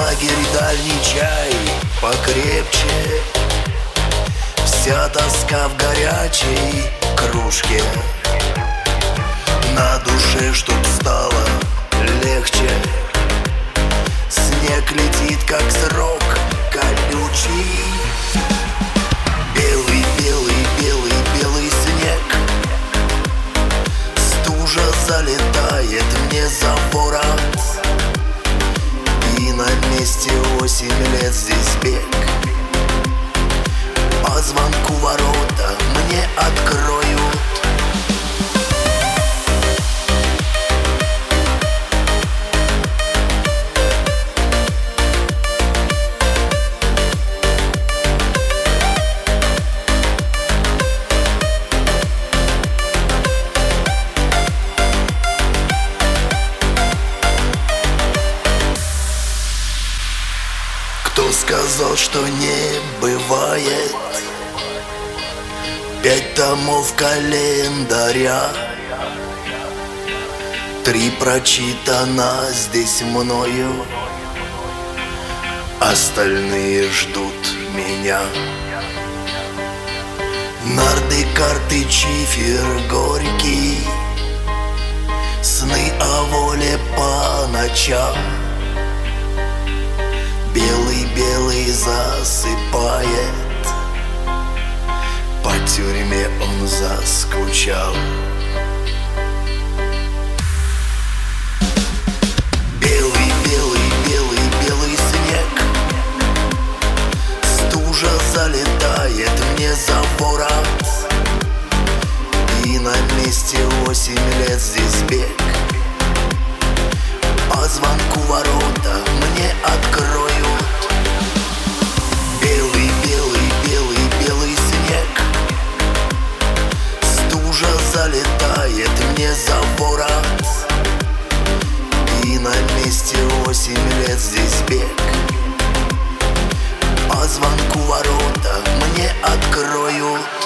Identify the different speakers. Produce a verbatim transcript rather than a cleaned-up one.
Speaker 1: лагерь, дальний чай покрепче, вся тоска в горячей кружке. На душе чтоб стало легче, снег летит, как срок колючий. Белый, белый, белый, белый снег, стужа залетает мне за ворот, и на месте восемь лет здесь бег. По звонку ворота мне откроют. Кто сказал, что не бывает пять томов календаря? Три прочитано здесь мною, остальные ждут меня. Нарды, карты, чифер горький, сны о воле по ночам. Белый-белый засыпает, по тюрьме он заскучал. Белый-белый-белый-белый снег, стужа залетает мне за ворот, и на месте восемь лет здесь бег. По звонку ворота мне откроют. Белый, белый, белый, белый снег, стужа залетает мне за ворот, и на месте восемь лет здесь бег. По звонку ворота мне откроют.